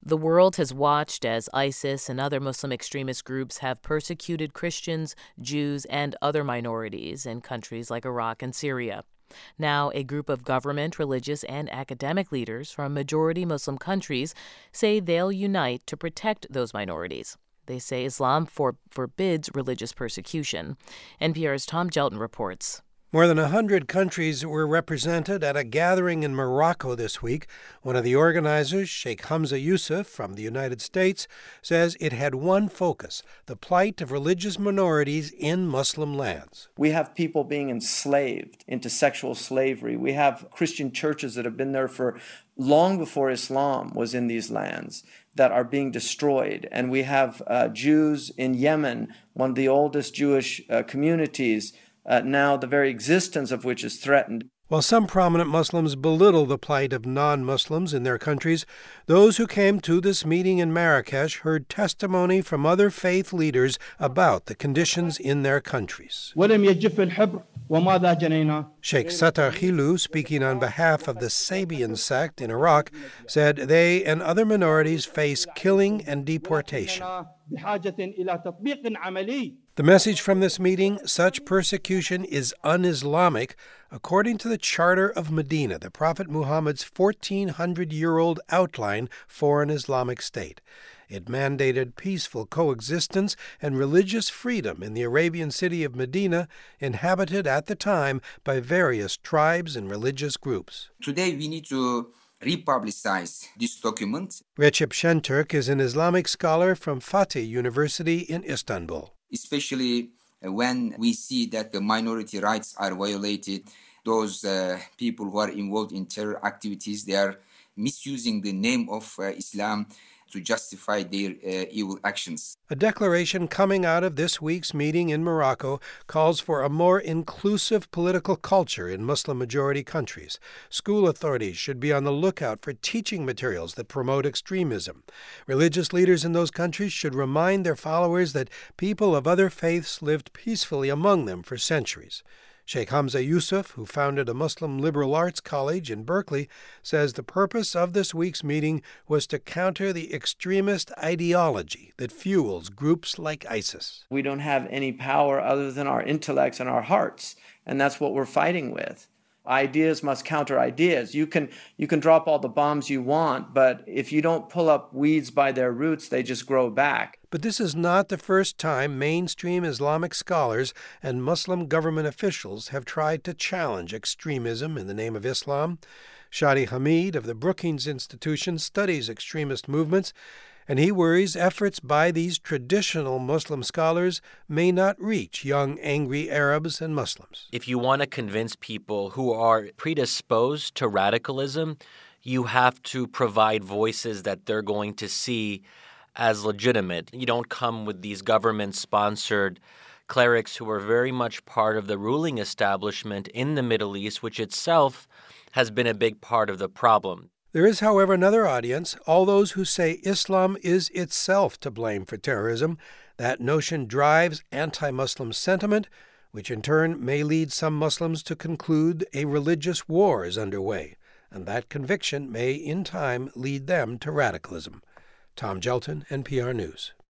The world has watched as ISIS and other Muslim extremist groups have persecuted Christians, Jews, and other minorities in countries like Iraq and Syria. Now, a group of government, religious, and academic leaders from majority Muslim countries say they'll unite to protect those minorities. They say Islam forbids religious persecution. NPR's Tom Gelton reports. More than 100 countries were represented at a gathering in Morocco this week. One of the organizers, Sheikh Hamza Yusuf from the United States, says it had one focus: the plight of religious minorities in Muslim lands. We have people being enslaved into sexual slavery. We have Christian churches that have been there for long before Islam was in these lands that are being destroyed. And we have Jews in Yemen, one of the oldest Jewish communities, now the very existence of which is threatened. While some prominent Muslims belittle the plight of non-Muslims in their countries, those who came to this meeting in Marrakesh heard testimony from other faith leaders about the conditions in their countries. Sheikh Sattar Khilu, speaking on behalf of the Sabian sect in Iraq, said they and other minorities face killing and deportation. The message from this meeting: such persecution is un-Islamic, according to the Charter of Medina, the Prophet Muhammad's 1,400-year-old outline for an Islamic state. It mandated peaceful coexistence and religious freedom in the Arabian city of Medina, inhabited at the time by various tribes and religious groups. Today we need to republicize this document. Recep Şentürk is an Islamic scholar from Fatih University in Istanbul. Especially when we see that the minority rights are violated, those people who are involved in terror activities, they are misusing the name of Islam to justify their evil actions. A declaration coming out of this week's meeting in Morocco calls for a more inclusive political culture in Muslim-majority countries. School authorities should be on the lookout for teaching materials that promote extremism. Religious leaders in those countries should remind their followers that people of other faiths lived peacefully among them for centuries. Sheikh Hamza Yusuf, who founded a Muslim liberal arts college in Berkeley, says the purpose of this week's meeting was to counter the extremist ideology that fuels groups like ISIS. We don't have any power other than our intellects and our hearts, and that's what we're fighting with. Ideas must counter ideas. You can drop all the bombs you want, but if you don't pull up weeds by their roots, they just grow back. But this is not the first time mainstream Islamic scholars and Muslim government officials have tried to challenge extremism in the name of Islam. Shadi Hamid of the Brookings Institution studies extremist movements, and he worries efforts by these traditional Muslim scholars may not reach young, angry Arabs and Muslims. If you want to convince people who are predisposed to radicalism, you have to provide voices that they're going to see as legitimate. You don't come with these government-sponsored clerics who are very much part of the ruling establishment in the Middle East, which itself has been a big part of the problem. There is, however, another audience, all those who say Islam is itself to blame for terrorism. That notion drives anti-Muslim sentiment, which in turn may lead some Muslims to conclude a religious war is underway, and that conviction may, in time, lead them to radicalism. Tom Gelton, NPR News.